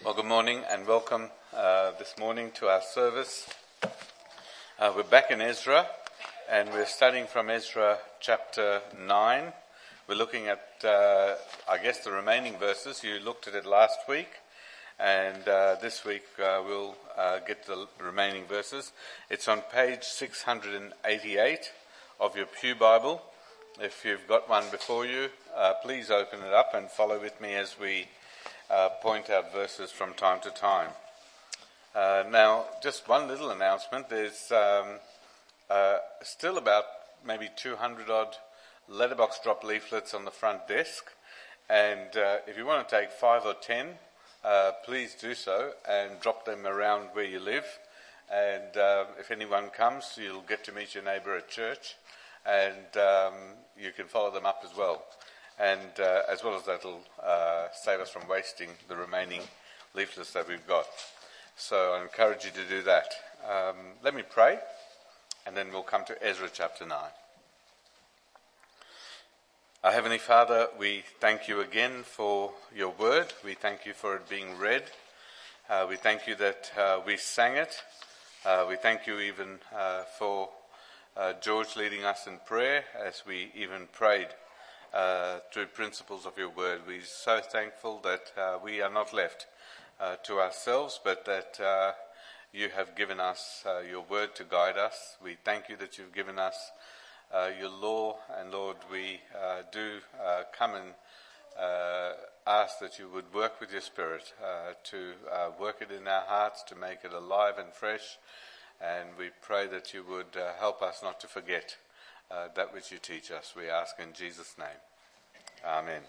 Well, good morning and welcome this morning to our service. We're back in Ezra and we're studying from Ezra chapter 9. We're looking at, the remaining verses. You looked at it last week and this week we'll get the remaining verses. It's on page 688 of your Pew Bible. If you've got one before you, please open it up and follow with me as we point out verses from time to time. Now, just one little announcement. There's still about maybe 200 odd letterbox drop leaflets on the front desk. And if you want to take 5 or 10, please do so and drop them around where you live. And if anyone comes, you'll get to meet your neighbour at church. And you can follow them up as well. And as well as that'll save us from wasting the remaining leaflets that we've got. So I encourage you to do that. Let me pray, and then we'll come to Ezra chapter 9. Our Heavenly Father, we thank you again for your word. We thank you for it being read. We thank you that we sang it. We thank you even for George leading us in prayer as we even prayed through principles of your word. We're so thankful that we are not left to ourselves, but that you have given us your word to guide us. We thank you that you've given us your law, and Lord, we do come and ask that you would work with your Spirit to work it in our hearts, to make it alive and fresh, and we pray that you would help us not to forget that which you teach us. We ask in Jesus' name. Amen.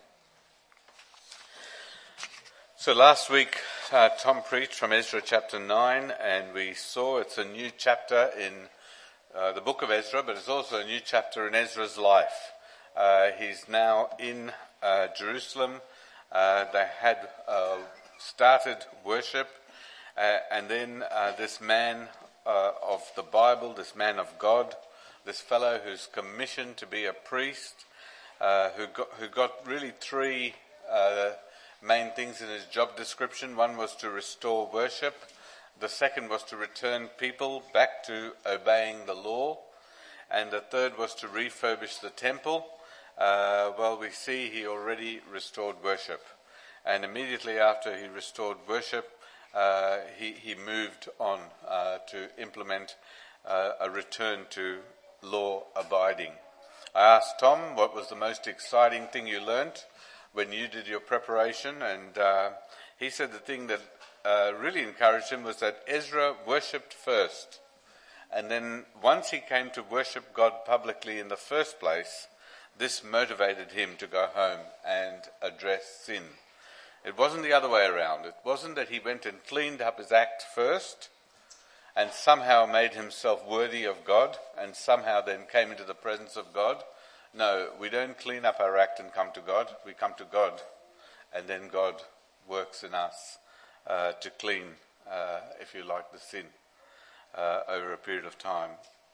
So last week Tom preached from Ezra chapter 9, and we saw it's a new chapter in the book of Ezra, but it's also a new chapter in Ezra's life. He's now in Jerusalem. They had started worship, and then this man of the Bible, this man of God, this fellow who's commissioned to be a priest, who got really three main things in his job description. One was to restore worship. The second was to return people back to obeying the law. And the third was to refurbish the temple. We see he already restored worship. And immediately after he restored worship, he moved on to implement a return to law abiding. I asked Tom what was the most exciting thing you learnt when you did your preparation, and he said the thing that really encouraged him was that Ezra worshipped first. And then once he came to worship God publicly in the first place, this motivated him to go home and address sin. It wasn't the other way around. It wasn't that he went and cleaned up his act first and somehow made himself worthy of God and somehow then came into the presence of God. No, we don't clean up our act and come to God. We come to God, and then God works in us to clean, if you like, the sin over a period of time.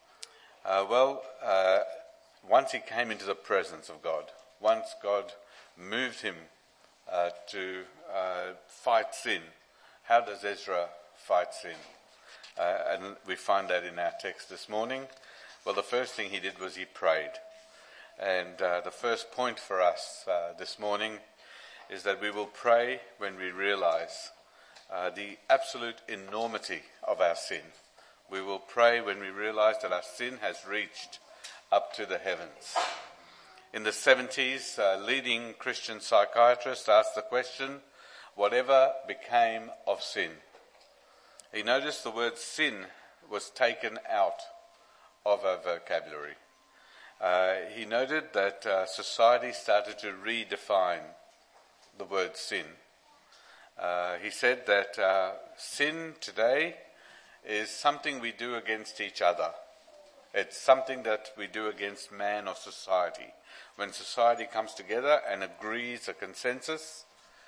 Once he came into the presence of God, once God moved him to fight sin, how does Ezra fight sin? And we find that in our text this morning. Well, the first thing he did was he prayed. And the first point for us this morning is that we will pray when we realize the absolute enormity of our sin. We will pray when we realize that our sin has reached up to the heavens. In the 70s, leading Christian psychiatrist asked the question, whatever became of sin? He noticed the word sin was taken out of our vocabulary. He noted that society started to redefine the word sin. He said that sin today is something we do against each other. It's something that we do against man or society. When society comes together and agrees a consensus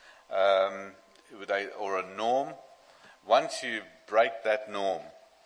or a norm, once you break that norm,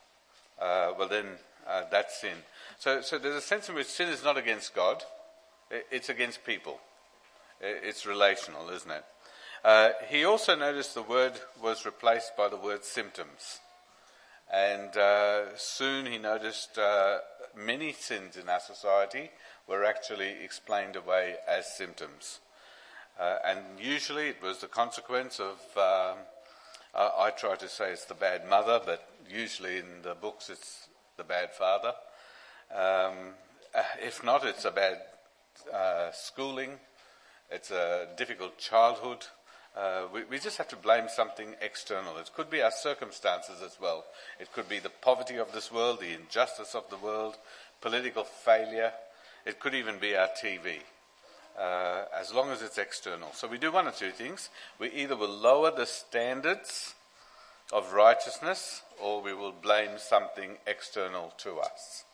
that's sin. So there's a sense in which sin is not against God, it's against people. It's relational, isn't it? He also noticed the word was replaced by the word symptoms. And soon he noticed many sins in our society were actually explained away as symptoms. And usually it was the consequence of, I try to say it's the bad mother, but usually in the books it's the bad father. If not, it's a bad schooling, it's a difficult childhood. We just have to blame something external. It could be our circumstances as well. It could be the poverty of this world, the injustice of the world, political failure. It could even be our TV, as long as it's external. So we do one or two things. We either will lower the standards of righteousness, or we will blame something external to us.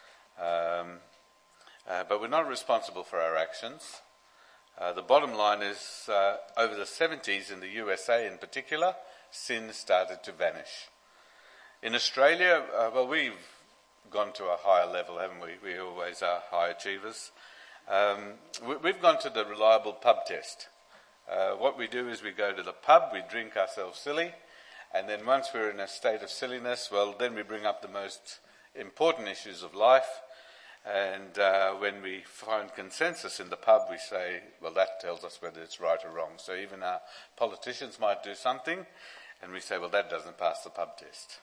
But we're not responsible for our actions. The bottom line is, over the 70s in the USA in particular, sin started to vanish. In Australia, we've gone to a higher level, haven't we? We always are high achievers. We've gone to the reliable pub test. What we do is we go to the pub, we drink ourselves silly, and then once we're in a state of silliness, then we bring up the most important issues of life. And when we find consensus in the pub, we say, well, that tells us whether it's right or wrong. So even our politicians might do something, and we say, well, that doesn't pass the pub test.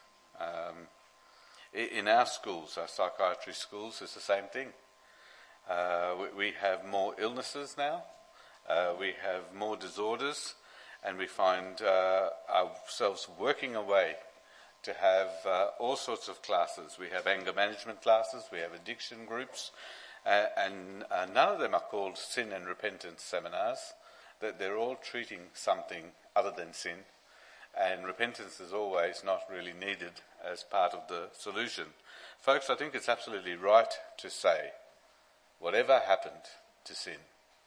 In our schools, our psychiatry schools, it's the same thing. We have more illnesses now. We have more disorders, and we find ourselves working away to have all sorts of classes. We have anger management classes, we have addiction groups, and none of them are called sin and repentance seminars. They're all treating something other than sin, and repentance is always not really needed as part of the solution. Folks, I think it's absolutely right to say, whatever happened to sin?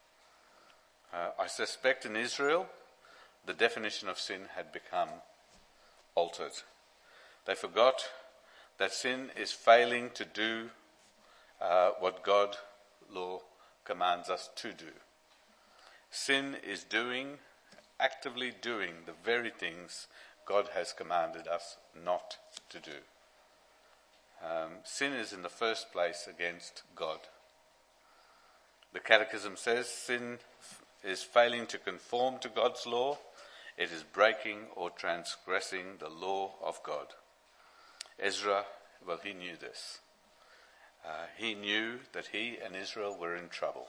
I suspect in Israel, the definition of sin had become altered. They forgot that sin is failing to do what God, law, commands us to do. Sin is actively doing the very things God has commanded us not to do. Sin is in the first place against God. The Catechism says sin is failing to conform to God's law. It is breaking or transgressing the law of God. Ezra, he knew this. He knew that he and Israel were in trouble.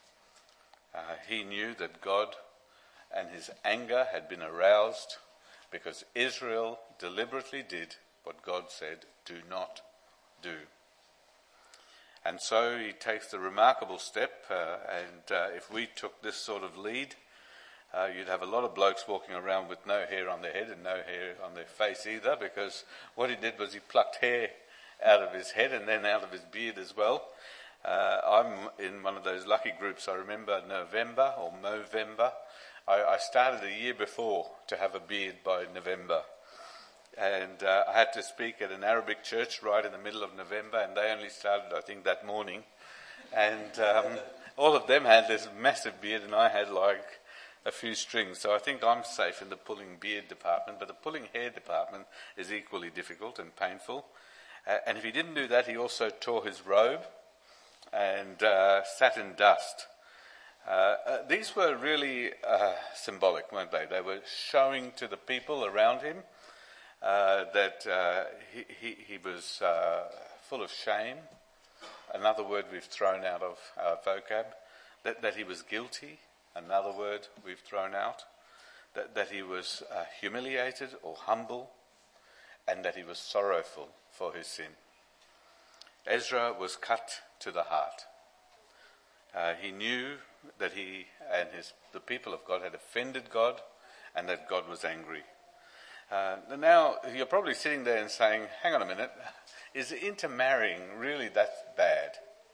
He knew that God and his anger had been aroused because Israel deliberately did what God said, do not do. And so he takes the remarkable step, and if we took this sort of lead, you'd have a lot of blokes walking around with no hair on their head and no hair on their face either, because what he did was he plucked hair out of his head and then out of his beard as well. I'm in one of those lucky groups. I remember November or Movember. I started a year before to have a beard by November. And I had to speak at an Arabic church right in the middle of November, and they only started, I think, that morning. And all of them had this massive beard, and I had like a few strings. So I think I'm safe in the pulling beard department, but the pulling hair department is equally difficult and painful. And if he didn't do that, he also tore his robe and sat in dust. These were really symbolic, weren't they? They were showing to the people around him that he was full of shame. Another word we've thrown out of our vocab. That he was guilty. Another word we've thrown out. That he was humiliated or humble. And that he was sorrowful for his sin. Ezra was cut to the heart. He knew that he and the people of God had offended God, and that God was angry. Now, you're probably sitting there and saying, hang on a minute, is intermarrying really that bad?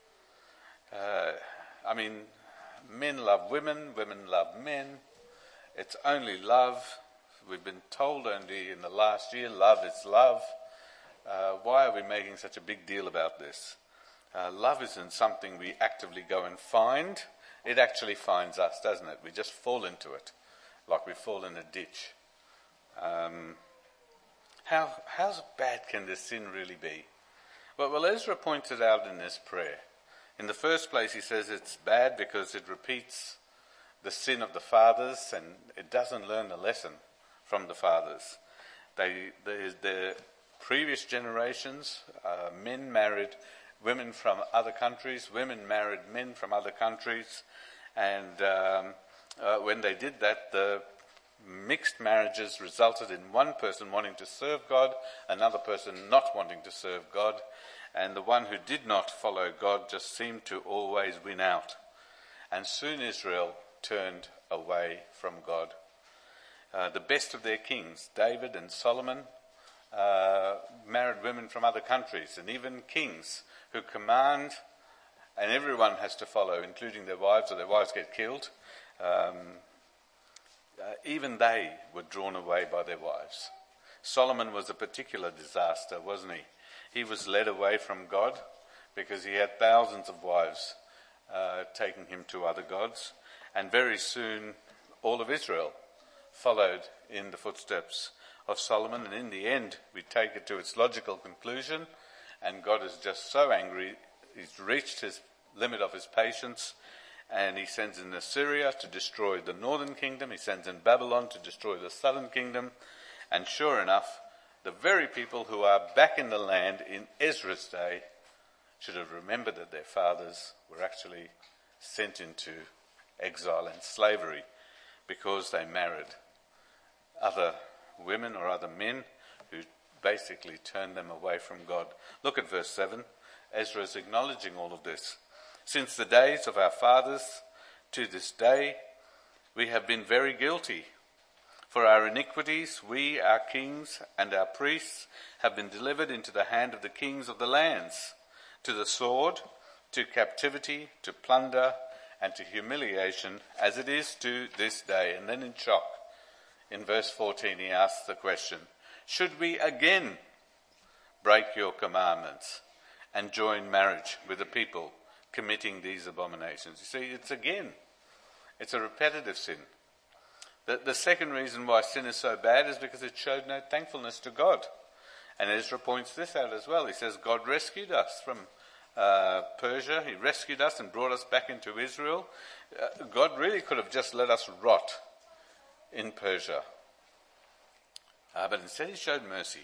Men love women, women love men. It's only love. We've been told only in the last year, love is love. Why are we making such a big deal about this? Love isn't something we actively go and find. It actually finds us, doesn't it? We just fall into it. like we fall in a ditch. How bad can this sin really be? Well, Ezra points it out in this prayer. In the first place, he says it's bad because it repeats the sin of the fathers and it doesn't learn the lesson from the fathers. The previous generations, men married women from other countries, women married men from other countries, and when they did that, the mixed marriages resulted in one person wanting to serve God, another person not wanting to serve God, and the one who did not follow God just seemed to always win out. And soon Israel turned away from God. The best of their kings, David and Solomon, married women from other countries, and even kings who command, and everyone has to follow, including their wives, or their wives get killed. Even they were drawn away by their wives. Solomon was a particular disaster, wasn't he? He was led away from God because he had thousands of wives taking him to other gods. And very soon all of Israel followed in the footsteps of Solomon. And in the end, we take it to its logical conclusion. And God is just so angry. He's reached his limit of his patience. And he sends in Assyria to destroy the northern kingdom. He sends in Babylon to destroy the southern kingdom. And sure enough, the very people who are back in the land in Ezra's day should have remembered that their fathers were actually sent into exile and slavery because they married other women or other men who basically turned them away from God. Look at verse 7. Ezra is acknowledging all of this. Since the days of our fathers to this day, we have been very guilty. For our iniquities, we, our kings, and our priests have been delivered into the hand of the kings of the lands, to the sword, to captivity, to plunder, and to humiliation, as it is to this day. And then in shock, in verse 14, he asks the question, should we again break your commandments and join marriage with the people committing these abominations? You see, it's a repetitive sin. The second reason why sin is so bad is because it showed no thankfulness to God. And Ezra points this out as well. He says God rescued us from Persia. He rescued us and brought us back into Israel. God really could have just let us rot in Persia. But instead he showed mercy.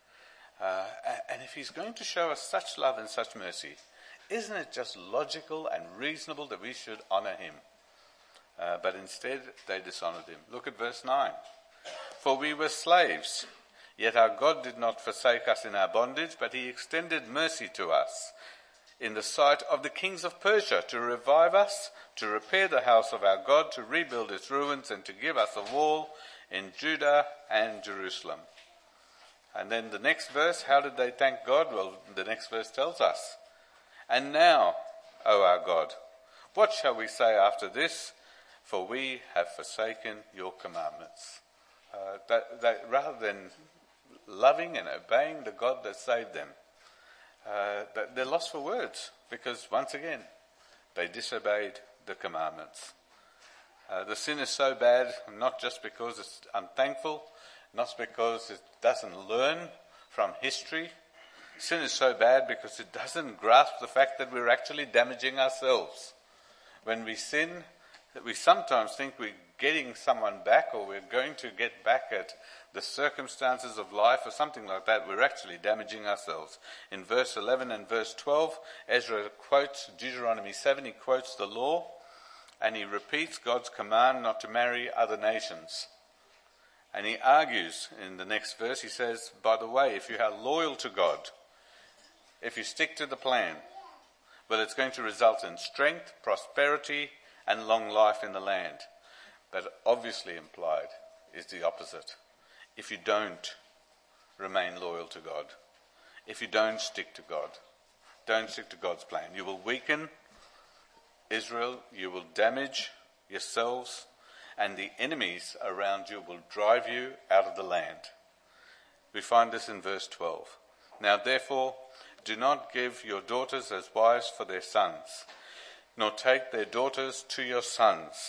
And if he's going to show us such love and such mercy, isn't it just logical and reasonable that we should honour him? But instead they dishonoured him. Look at verse 9. For we were slaves, yet our God did not forsake us in our bondage, but he extended mercy to us in the sight of the kings of Persia to revive us, to repair the house of our God, to rebuild its ruins, and to give us a wall in Judah and Jerusalem. And then the next verse, how did they thank God? Well, the next verse tells us, and now, O our God, what shall we say after this? For we have forsaken your commandments. Rather than loving and obeying the God that saved them, they're lost for words because, once again, they disobeyed the commandments. The sin is so bad, not just because it's unthankful, not because it doesn't learn from history. Sin is so bad because it doesn't grasp the fact that we're actually damaging ourselves. When we sin, we sometimes think we're getting someone back or we're going to get back at the circumstances of life or something like that. We're actually damaging ourselves. In verse 11 and verse 12, Ezra quotes Deuteronomy 7. He quotes the law and he repeats God's command not to marry other nations. And he argues in the next verse, he says, by the way, if you are loyal to God, if you stick to the plan, well, it's going to result in strength, prosperity, and long life in the land. But obviously implied is the opposite. If you don't remain loyal to God, if you don't stick to God, don't stick to God's plan, you will weaken Israel, you will damage yourselves, and the enemies around you will drive you out of the land. We find this in verse 12. Now therefore, do not give your daughters as wives for their sons, nor take their daughters to your sons,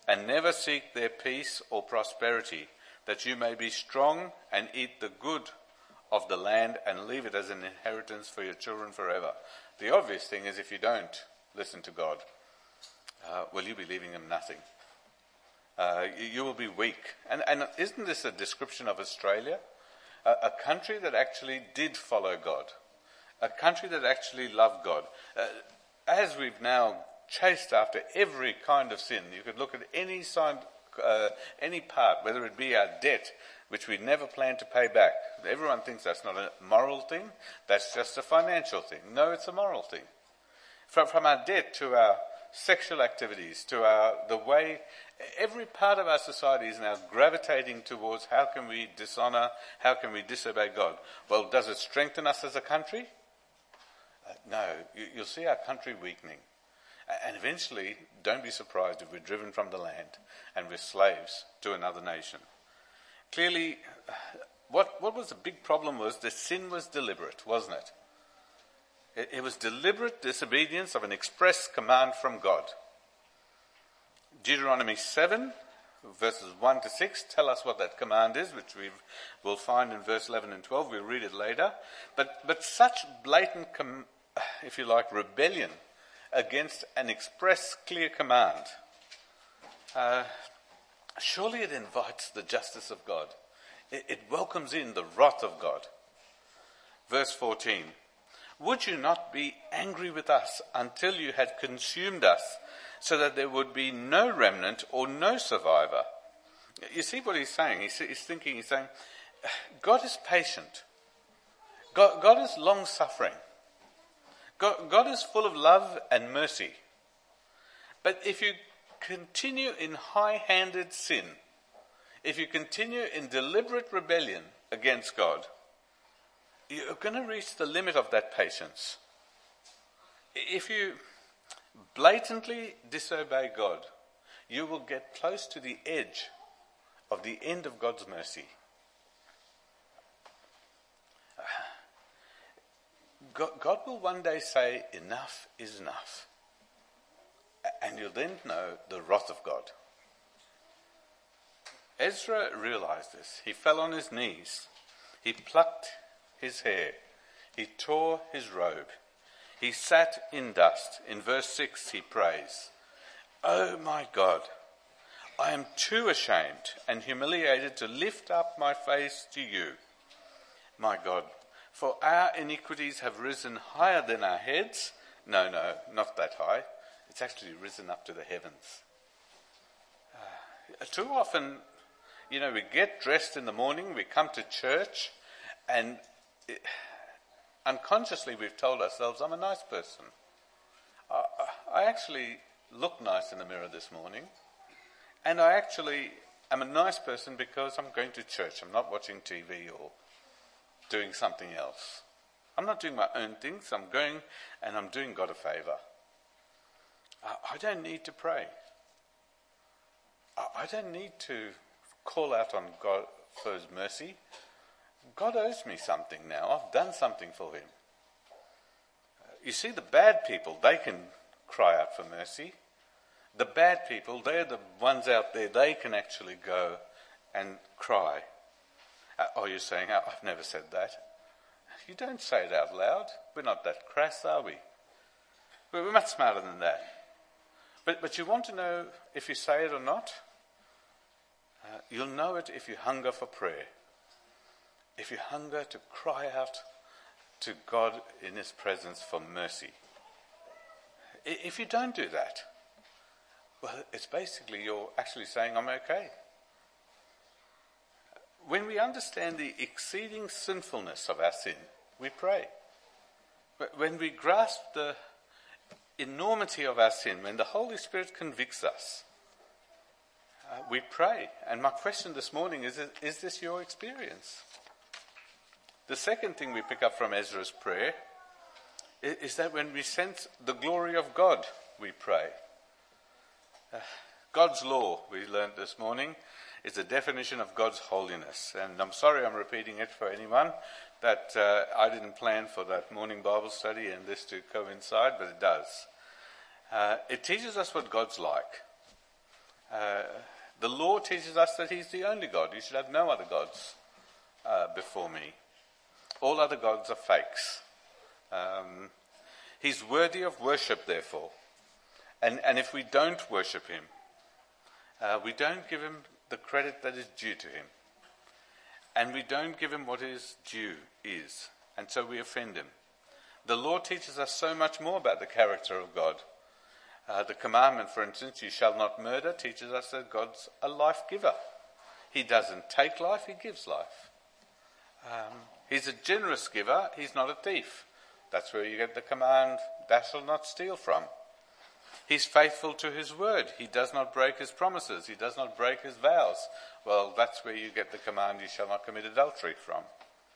and never seek their peace or prosperity, that you may be strong and eat the good of the land and leave it as an inheritance for your children forever. The obvious thing is, if you don't listen to God, well, you'll be leaving them nothing. You will be weak. And isn't this a description of Australia? A country that actually did follow God. A country that actually loved God. As we've now chased after every kind of sin, you could look at any side, any part, whether it be our debt, which we never plan to pay back. Everyone thinks that's not a moral thing, that's just a financial thing. No, it's a moral thing. From our debt to our sexual activities, to the way every part of our society is now gravitating towards how can we dishonor, how can we disobey God. Well, does it strengthen us as a country? No, you'll see our country weakening. And eventually, don't be surprised if we're driven from the land and we're slaves to another nation. Clearly, what was the big problem was the sin was deliberate, wasn't it? It was deliberate disobedience of an express command from God. Deuteronomy 7, verses 1 to 6, tell us what that command is, which we'll find in verse 11 and 12. We'll read it later. But such blatant, if you like, rebellion against an express, clear command, surely it invites the justice of God. It welcomes in the wrath of God. Verse 14, would you not be angry with us until you had consumed us, so that there would be no remnant or no survivor? You see what he's saying? He's saying, God is patient. God is long-suffering. God is full of love and mercy. But if you continue in high-handed sin, if you continue in deliberate rebellion against God, you're going to reach the limit of that patience. If you blatantly disobey God, you will get close to the edge of the end of God's mercy. God will one day say, enough is enough. And you'll then know the wrath of God. Ezra realized this. He fell on his knees. He plucked his hair. He tore his robe. He sat in dust. In verse 6 he prays, "Oh my God, I am too ashamed and humiliated to lift up my face to you. My God, for our iniquities have risen higher than our heads." No, not that high. It's actually risen up to the heavens. Too often, we get dressed in the morning, we come to church, and unconsciously we've told ourselves, I'm a nice person. I actually look nice in the mirror this morning, and I actually am a nice person because I'm going to church. I'm not watching TV or doing something else. I'm not doing my own things. I'm going and I'm doing God a favour. I don't need to pray. I don't need to call out on God for his mercy. God owes me something now. I've done something for him. You see, the bad people, they can cry out for mercy. The bad people, they're the ones out there, they can actually go and cry. Are you saying, I've never said that? You don't say it out loud. We're not that crass, are we? We're much smarter than that. But you want to know if you say it or not? You'll know it if you hunger for prayer. If you hunger to cry out to God in his presence for mercy. If you don't do that, well, it's basically you're actually saying, I'm okay. When we understand the exceeding sinfulness of our sin, we pray. When we grasp the enormity of our sin, when the Holy Spirit convicts us, we pray. And my question this morning is this your experience? The second thing we pick up from Ezra's prayer is that when we sense the glory of God, we pray. God's law, we learned this morning, is a definition of God's holiness. And I'm sorry I'm repeating it for anyone that I didn't plan for that morning Bible study and this to coincide, but it does. It teaches us what God's like. The law teaches us that he's the only God. You should have no other gods before me. All other gods are fakes. He's worthy of worship, therefore. And if we don't worship him, we don't give him the credit that is due to him. And we don't give him what his due is. And so we offend him. The law teaches us so much more about the character of God. The commandment, for instance, you shall not murder, teaches us that God's a life giver. He doesn't take life, he gives life. He's a generous giver, he's not a thief. That's where you get the command, thou shalt not steal from. He's faithful to his word. He does not break his promises. He does not break his vows. Well, that's where you get the command, you shall not commit adultery from.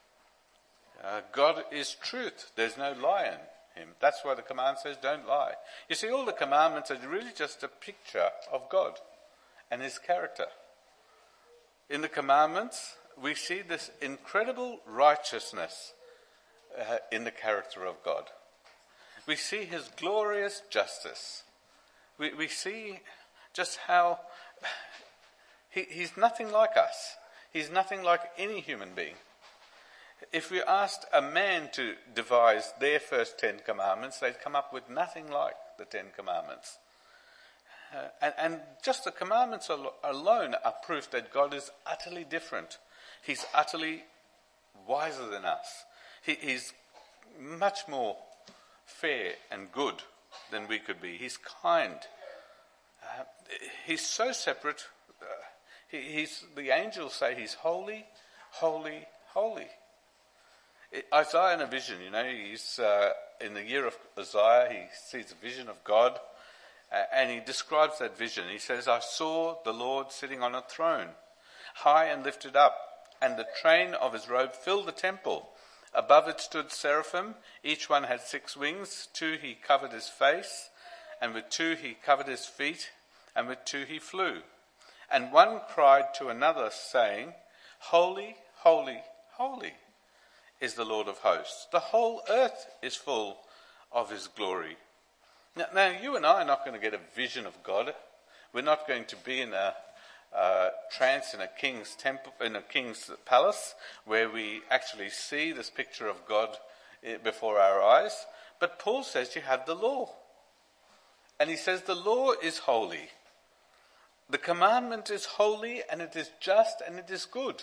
God is truth. There's no lie in him. That's why the command says don't lie. You see, all the commandments are really just a picture of God and his character. In the commandments, we see this incredible righteousness in the character of God. We see his glorious justice. We see just how he's nothing like us. He's nothing like any human being. If we asked a man to devise their first 10 commandments, they'd come up with nothing like the 10 commandments. And just the commandments alone are proof that God is utterly different. He's utterly wiser than us. He's much more fair and good than we could be. He's kind. He's so separate. The angels say he's holy, holy, holy. Isaiah in a vision, he's in the year of Isaiah, he sees a vision of God, and he describes that vision. He says, I saw the Lord sitting on a throne, high and lifted up, and the train of his robe filled the temple. Above it stood seraphim, each one had 6 wings. 2 he covered his face, and with 2 he covered his feet, and with 2 he flew. And one cried to another, saying, Holy, holy, holy is the Lord of hosts. The whole earth is full of his glory. Now you and I are not going to get a vision of God. We're not going to be in a trance in a king's temple, in a king's palace, where we actually see this picture of God before our eyes. But Paul says you have the law. And he says the law is holy. The commandment is holy, and it is just, and it is good.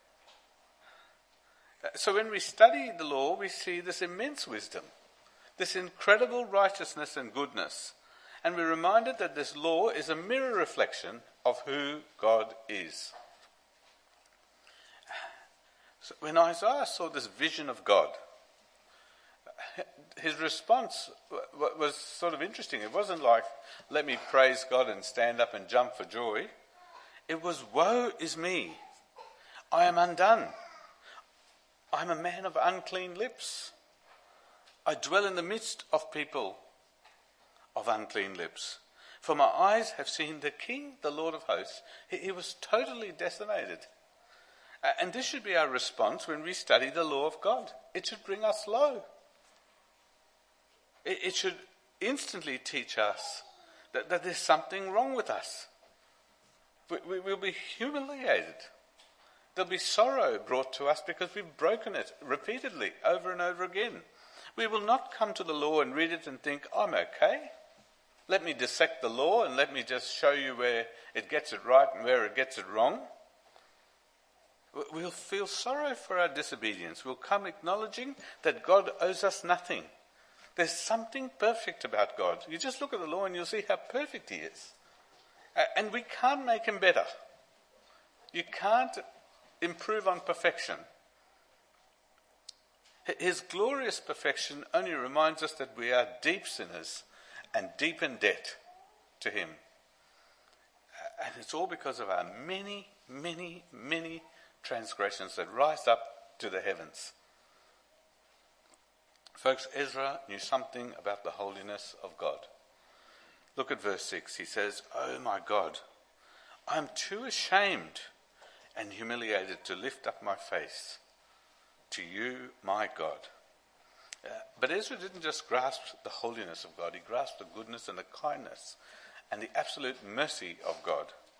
So when we study the law, we see this immense wisdom, this incredible righteousness and goodness. And we're reminded that this law is a mirror reflection of who God is. So when Isaiah saw this vision of God, his response was sort of interesting. It wasn't like, let me praise God and stand up and jump for joy. It was, woe is me. I am undone. I'm a man of unclean lips. I dwell in the midst of people of unclean lips. For my eyes have seen the King, the Lord of hosts. He was totally decimated. And this should be our response when we study the law of God. It should bring us low. It should instantly teach us that there's something wrong with us. We'll be humiliated. There'll be sorrow brought to us because we've broken it repeatedly, over and over again. We will not come to the law and read it and think, I'm okay. Let me dissect the law and let me just show you where it gets it right and where it gets it wrong. We'll feel sorrow for our disobedience. We'll come acknowledging that God owes us nothing. There's something perfect about God. You just look at the law and you'll see how perfect he is. And we can't make him better. You can't improve on perfection. His glorious perfection only reminds us that we are deep sinners and deep in debt to him. And it's all because of our many, many, many transgressions that rise up to the heavens. Folks, Ezra knew something about the holiness of God. Look at verse 6. He says, Oh my God, I am too ashamed and humiliated to lift up my face to you, my God. But Ezra didn't just grasp the holiness of God. He grasped the goodness and the kindness and the absolute mercy of God.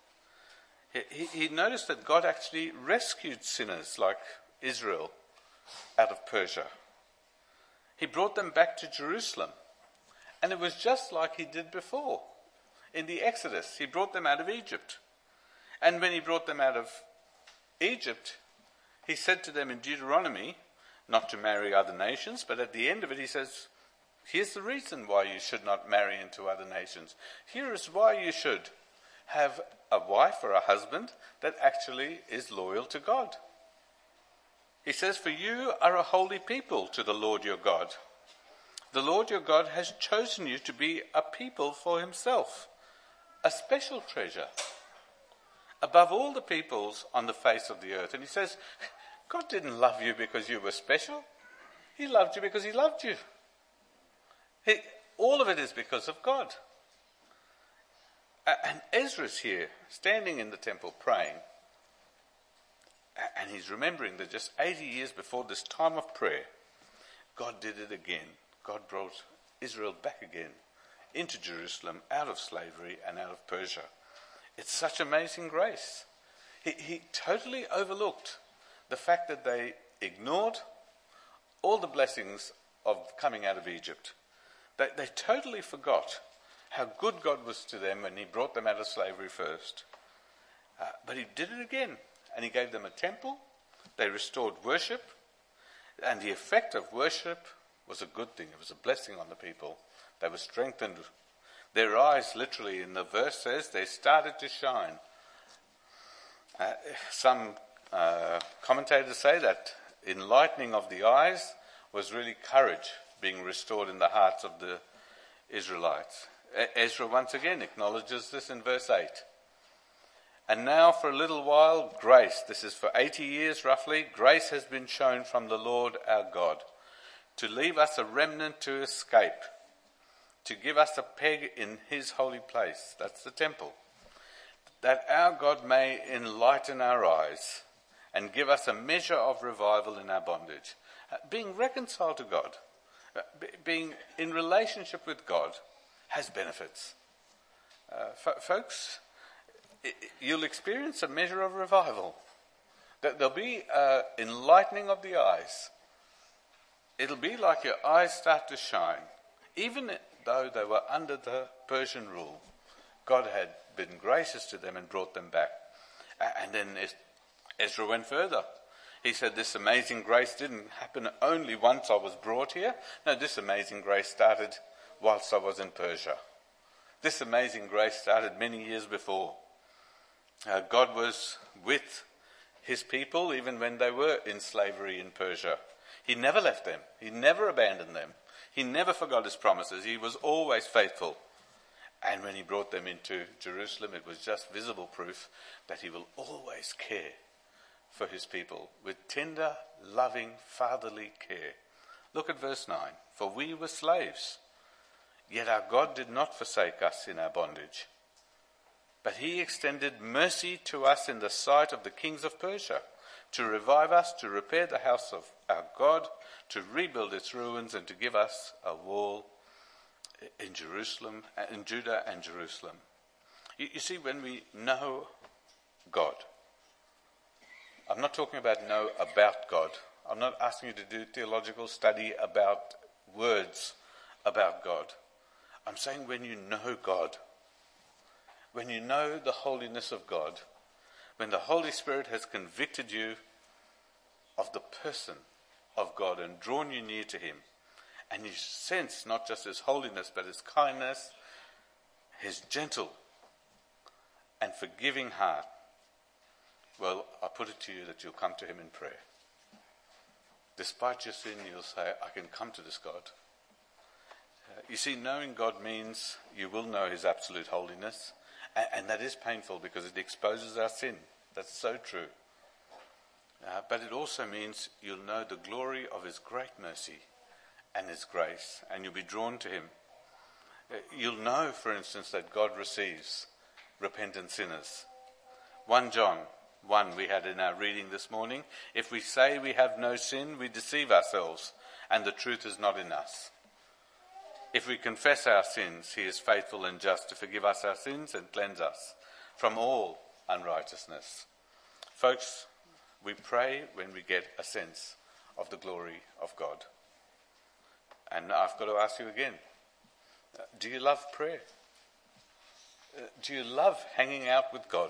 He noticed that God actually rescued sinners like Israel out of Persia. He brought them back to Jerusalem. And it was just like he did before. In the Exodus, he brought them out of Egypt. And when he brought them out of Egypt, he said to them in Deuteronomy not to marry other nations, but at the end of it he says, here's the reason why you should not marry into other nations. Here is why you should have a wife or a husband that actually is loyal to God. He says, for you are a holy people to the Lord your God. The Lord your God has chosen you to be a people for himself, a special treasure, above all the peoples on the face of the earth. And he says, God didn't love you because you were special. He loved you because he loved you. All of it is because of God. And Ezra's here, standing in the temple praying, and he's remembering that just 80 years before this time of prayer, God did it again. God brought Israel back again into Jerusalem, out of slavery and out of Persia. It's such amazing grace. He totally overlooked the fact that they ignored all the blessings of coming out of Egypt. They totally forgot how good God was to them when he brought them out of slavery first. But he did it again. And he gave them a temple. They restored worship. And the effect of worship was a good thing. It was a blessing on the people. They were strengthened. Their eyes, literally, in the verse says, they started to shine. Some commentators say that enlightening of the eyes was really courage being restored in the hearts of the Israelites. Ezra once again acknowledges this in verse 8. And now for a little while, grace, this is for 80 years roughly, grace has been shown from the Lord our God to leave us a remnant to escape, to give us a peg in his holy place, that's the temple, that our God may enlighten our eyes and give us a measure of revival in our bondage. Being reconciled to God, being in relationship with God has benefits. Folks, you'll experience a measure of revival. There'll be enlightening of the eyes. It'll be like your eyes start to shine. Even though they were under the Persian rule, God had been gracious to them and brought them back. And then Ezra went further. He said this amazing grace didn't happen only once I was brought here. No, this amazing grace started whilst I was in Persia. This amazing grace started many years before. God was with his people even when they were in slavery in Persia. He never left them. He never abandoned them. He never forgot his promises. He was always faithful. And when he brought them into Jerusalem, it was just visible proof that he will always care for his people with tender, loving, fatherly care. Look at verse 9. For we were slaves, yet our God did not forsake us in our bondage. But he extended mercy to us in the sight of the kings of Persia, to revive us, to repair the house of our God, to rebuild its ruins, and to give us a wall in Jerusalem, in Judah and Jerusalem. You see, when we know God, I'm not talking about know about God. I'm not asking you to do theological study about words about God. I'm saying when you know God, when you know the holiness of God, when the Holy Spirit has convicted you of the person of God and drawn you near to him, and you sense not just his holiness but his kindness, his gentle and forgiving heart, well, I put it to you that you'll come to him in prayer. Despite your sin, you'll say, I can come to this God. You see, knowing God means you will know his absolute holiness, and that is painful because it exposes our sin. That's so true. But it also means you'll know the glory of his great mercy and his grace, and you'll be drawn to him. You'll know, for instance, that God receives repentant sinners. 1 John 1 we had in our reading this morning. If we say we have no sin, we deceive ourselves, and the truth is not in us. If we confess our sins, he is faithful and just to forgive us our sins and cleanse us from all unrighteousness. Folks, we pray when we get a sense of the glory of God. And I've got to ask you again, do you love prayer? Do you love hanging out with God?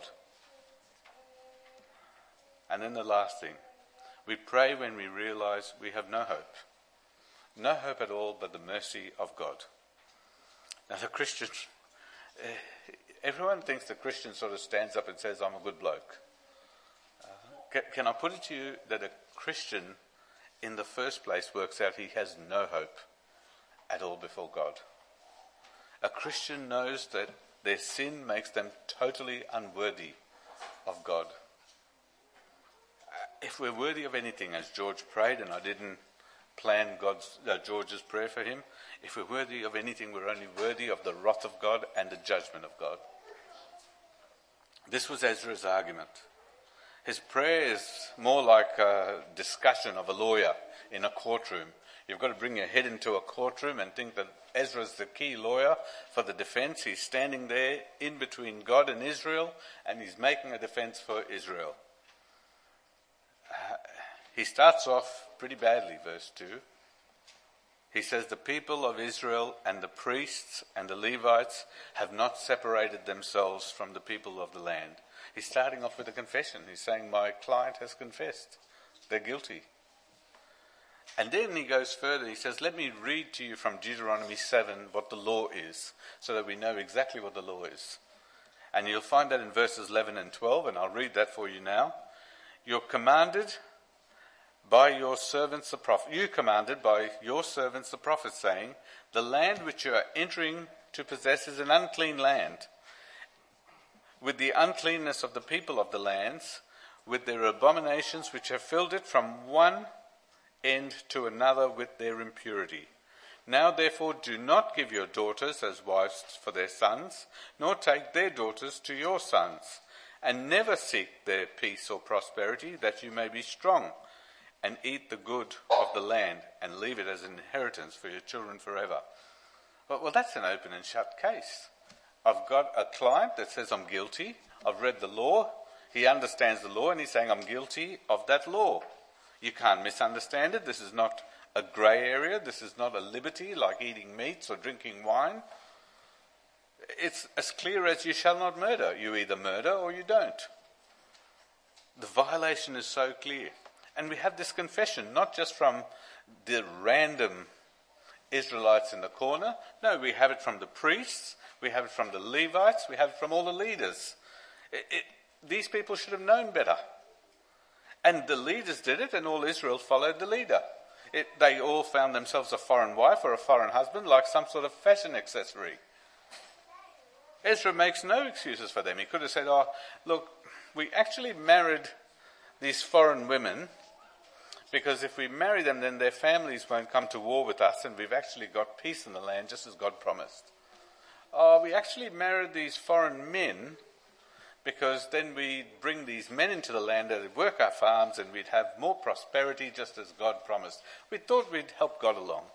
And then the last thing, we pray when we realize we have no hope. No hope at all but the mercy of God. Now the Christian, everyone thinks the Christian sort of stands up and says, I'm a good bloke. Can I put it to you that a Christian in the first place works out he has no hope at all before God. A Christian knows that their sin makes them totally unworthy of God. If we're worthy of anything, as George prayed, and I didn't plan George's prayer for him, if we're worthy of anything, we're only worthy of the wrath of God and the judgment of God. This was Ezra's argument. His prayer is more like a discussion of a lawyer in a courtroom. You've got to bring your head into a courtroom and think that Ezra's the key lawyer for the defense. He's standing there in between God and Israel, and he's making a defense for Israel. He starts off pretty badly, verse 2. He says, the people of Israel and the priests and the Levites have not separated themselves from the people of the land. He's starting off with a confession. He's saying, my client has confessed. They're guilty. And then he goes further. He says, let me read to you from Deuteronomy 7 what the law is, so that we know exactly what the law is. And you'll find that in verses 11 and 12, and I'll read that for you now. You're commanded by your servants the prophet. You commanded by your servants the prophet, saying, the land which you are entering to possess is an unclean land, with the uncleanness of the people of the lands, with their abominations which have filled it from one end to another with their impurity. Now therefore do not give your daughters as wives for their sons, nor take their daughters to your sons, and never seek their peace or prosperity, that you may be strong, and eat the good of the land, and leave it as an inheritance for your children forever. Well, that's an open and shut case. I've got a client that says I'm guilty. I've read the law. He understands the law, and he's saying I'm guilty of that law. You can't misunderstand it. This is not a grey area. This is not a liberty like eating meats or drinking wine. It's as clear as you shall not murder. You either murder or you don't. The violation is so clear. And we have this confession, not just from the random Israelites in the corner. No, we have it from the priests. We have it from the Levites. We have it from all the leaders. These people should have known better. And the leaders did it, and all Israel followed the leader. They all found themselves a foreign wife or a foreign husband, like some sort of fashion accessory. Ezra makes no excuses for them. He could have said, oh, look, we actually married these foreign women because if we marry them, then their families won't come to war with us, and we've actually got peace in the land, just as God promised. We actually married these foreign men because then we'd bring these men into the land that would work our farms, and we'd have more prosperity, just as God promised. We thought we'd help God along.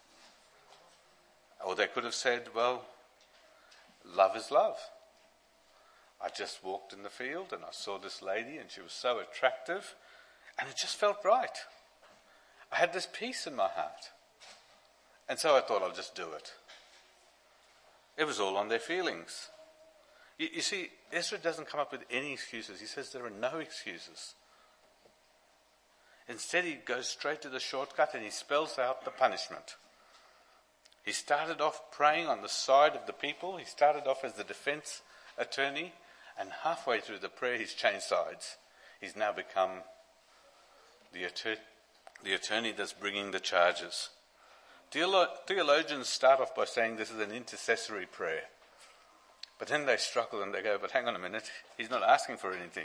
Or they could have said, well, love is love. I just walked in the field and I saw this lady and she was so attractive and it just felt right. I had this peace in my heart. And so I thought I'll just do it. It was all on their feelings. You see, Ezra doesn't come up with any excuses. He says there are no excuses. Instead, he goes straight to the shortcut and he spells out the punishment. He started off praying on the side of the people. He started off as the defense attorney, and halfway through the prayer he's changed sides. He's now become the attorney that's bringing the charges. Theologians start off by saying this is an intercessory prayer. But then they struggle and they go, but hang on a minute, he's not asking for anything.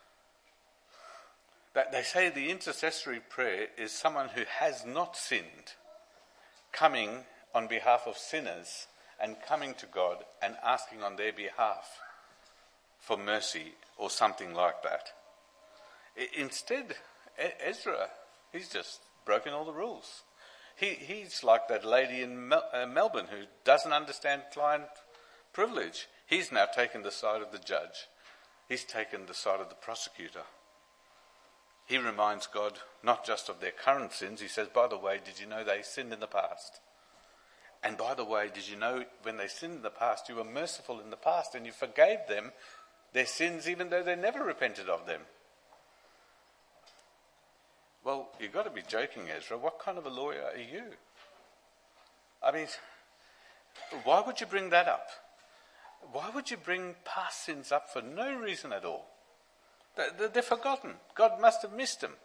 They say the intercessory prayer is someone who has not sinned, coming on behalf of sinners and coming to God and asking on their behalf for mercy or something like that. Instead, Ezra, he's just broken all the rules. He's like that lady in Melbourne who doesn't understand client privilege. He's now taken the side of the judge. He's taken the side of the prosecutor. He reminds God not just of their current sins. He says, by the way, did you know they sinned in the past? And by the way, did you know when they sinned in the past, you were merciful in the past and you forgave them their sins even though they never repented of them? Well, you've got to be joking, Ezra. What kind of a lawyer are you? I mean, why would you bring that up? Why would you bring past sins up for no reason at all? They're forgotten. God must have missed them.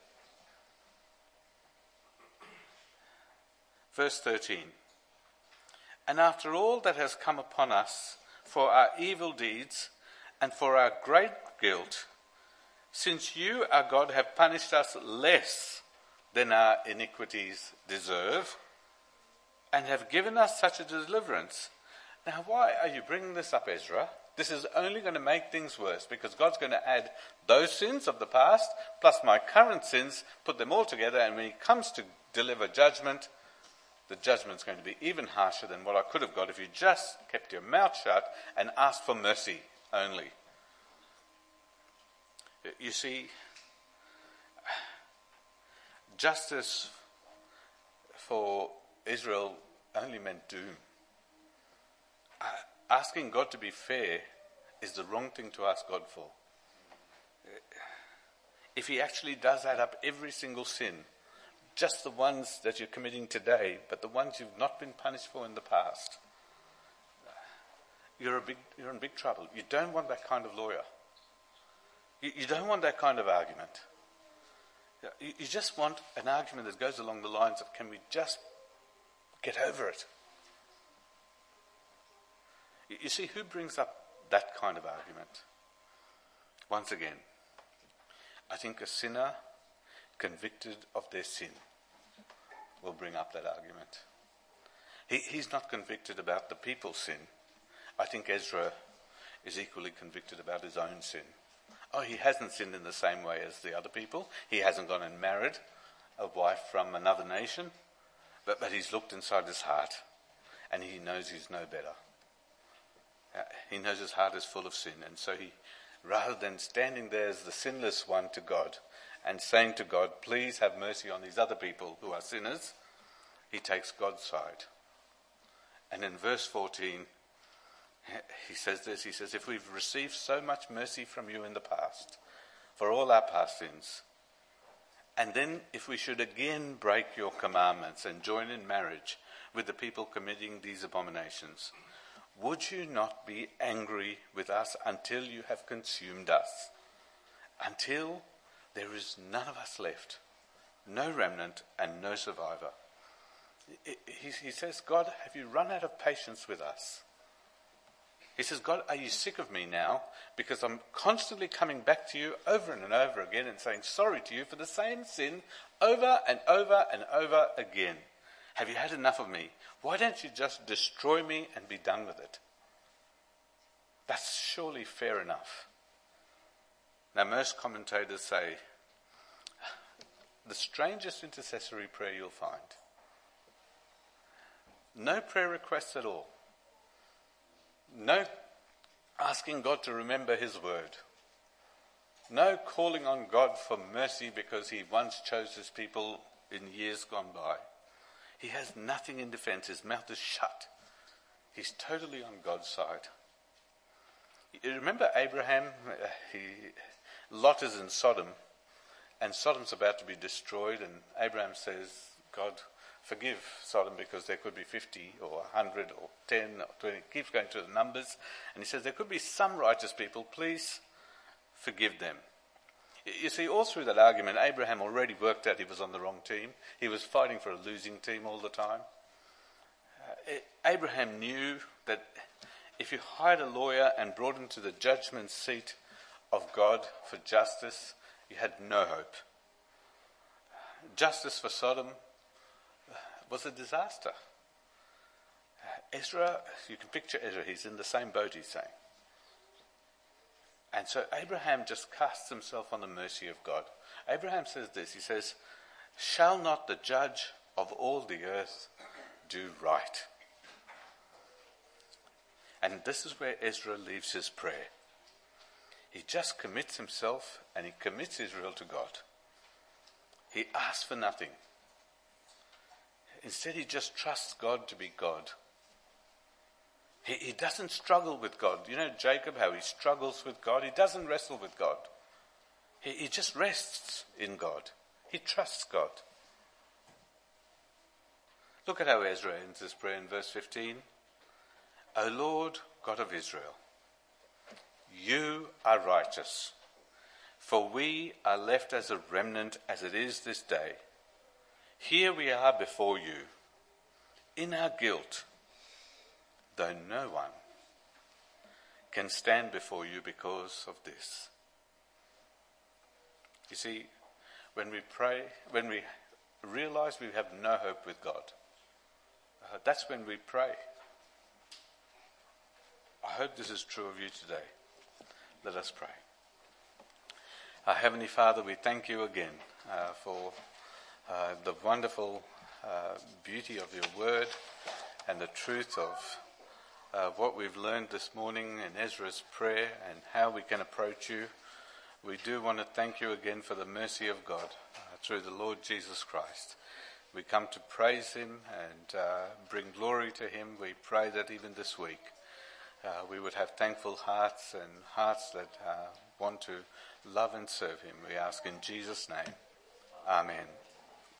Verse 13. And after all that has come upon us for our evil deeds and for our great guilt, since you, our God, have punished us less than our iniquities deserve, and have given us such a deliverance. Now, why are you bringing this up, Ezra? This is only going to make things worse, because God's going to add those sins of the past, plus my current sins, put them all together, and when he comes to deliver judgment, the judgment's going to be even harsher than what I could have got if you just kept your mouth shut and asked for mercy only. You see, justice for Israel only meant doom. Asking God to be fair is the wrong thing to ask God for. If he actually does add up every single sin, just the ones that you're committing today, but the ones you've not been punished for in the past, you're in big trouble. You don't want that kind of lawyer. You don't want that kind of argument. You just want an argument that goes along the lines of, can we just get over it? You see, who brings up that kind of argument? Once again, I think a sinner convicted of their sin will bring up that argument. He's not convicted about the people's sin. I think Ezra is equally convicted about his own sin. Oh, he hasn't sinned in the same way as the other people. He hasn't gone and married a wife from another nation. But he's looked inside his heart and he knows he's no better. He knows his heart is full of sin. And so he, rather than standing there as the sinless one to God and saying to God, please have mercy on these other people who are sinners, he takes God's side. And in verse 14, he says this, he says, if we've received so much mercy from you in the past, for all our past sins, and then if we should again break your commandments and join in marriage with the people committing these abominations, would you not be angry with us until you have consumed us? Until there is none of us left, no remnant and no survivor. He says, God, have you run out of patience with us? He says, God, are you sick of me now? Because I'm constantly coming back to you over and over again and saying sorry to you for the same sin over and over and over again. Have you had enough of me? Why don't you just destroy me and be done with it? That's surely fair enough. Now, most commentators say the strangest intercessory prayer you'll find. No prayer requests at all. No asking God to remember his word. No calling on God for mercy because he once chose his people in years gone by. He has nothing in defense. His mouth is shut. He's totally on God's side. You remember Abraham? Lot is in Sodom, and Sodom's about to be destroyed, and Abraham says, God, forgive Sodom because there could be 50 or 100 or 10 or 20. It keeps going to the numbers. And he says, there could be some righteous people. Please forgive them. You see, all through that argument, Abraham already worked out he was on the wrong team. He was fighting for a losing team all the time. Abraham knew that if you hired a lawyer and brought him to the judgment seat of God for justice, you had no hope. Justice for Sodom was a disaster. Ezra, you can picture Ezra, he's in the same boat, he's saying. And so Abraham just casts himself on the mercy of God. Abraham says this, he says, shall not the judge of all the earth do right? And this is where Ezra leaves his prayer. He just commits himself and he commits Israel to God. He asks for nothing. Instead, he just trusts God to be God. He doesn't struggle with God. You know Jacob, how he struggles with God? He doesn't wrestle with God. He just rests in God. He trusts God. Look at how Ezra ends this prayer in verse 15. O Lord, God of Israel, you are righteous, for we are left as a remnant as it is this day. Here we are before you, in our guilt, though no one can stand before you because of this. You see, when we pray, when we realize we have no hope with God, that's when we pray. I hope this is true of you today. Let us pray. Our Heavenly Father, we thank you again for the wonderful beauty of your word and the truth of what we've learned this morning in Ezra's prayer and how we can approach you. We do want to thank you again for the mercy of God through the Lord Jesus Christ. We come to praise him and bring glory to him. We pray that even this week we would have thankful hearts and hearts that want to love and serve him. We ask in Jesus' name. Amen.